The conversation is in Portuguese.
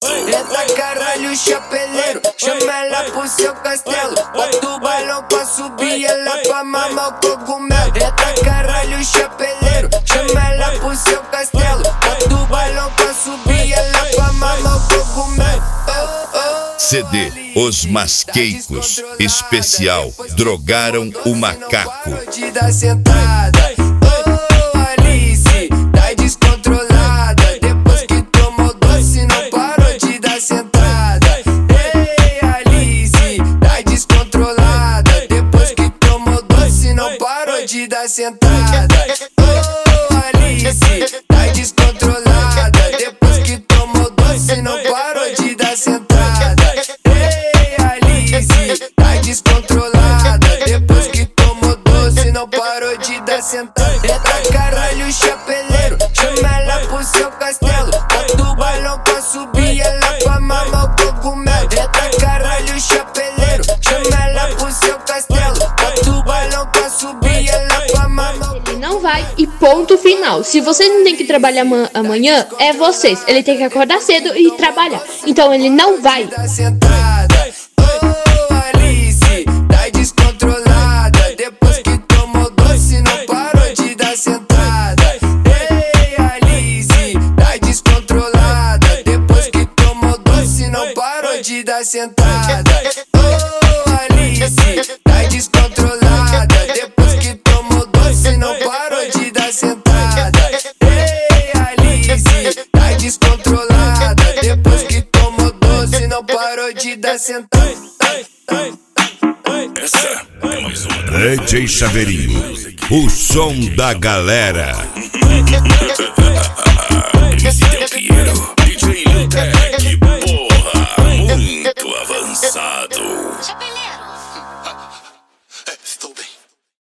Eita caralho, chapeleiro, chama ela pro seu castelo. Bota o balão pra subir, ela pra mamar o cogumelo. Eita caralho, chapeleiro, chama ela pro seu castelo. Bota o balão pra subir, ela pra mamar o cogumelo. CD Os Masqueicos Especial Drogaram o Macaco. Alice, tá descontrolada. Depois que tomou doce, não parou de dar sentada. Ei, Alice, tá descontrolada. Depois que tomou doce, não parou de dar sentada. Alice, tá descontrolada. Depois que tomou doce, não parou de dar sentada. Ei, Alice, tá descontrolada. Depois que tomou doce, não parou de dar sentada. Eita caralho, chapeleiro, chama ela pro seu castelo. Bota o balão pra subir, ela pra mamar o cogumelo. Eita caralho, chapeleiro, chama ela pro seu castelo. Bota o balão pra subir, ela pra mamar o... Ele não vai e ponto final. Se vocês não tem que trabalhar amanhã, é vocês. Ele tem que acordar cedo e trabalhar. Então ele não vai. Alice, tá descontrolada. Depois que tomou doce, não parou de dar sentada. Ei, Alice, tá descontrolada. Depois que tomou doce, não parou de dar sentada. Alice, tá descontrolada. Depois que tomou doce, não parou de dar sentada. Ei, Alice, tá descontrolada. Depois que tomou doce, não parou de dar sentada. Essa é mais uma DJ Chaveirinho, o som da galera. Esse é o Piero, DJ Lutec, porra, muito avançado.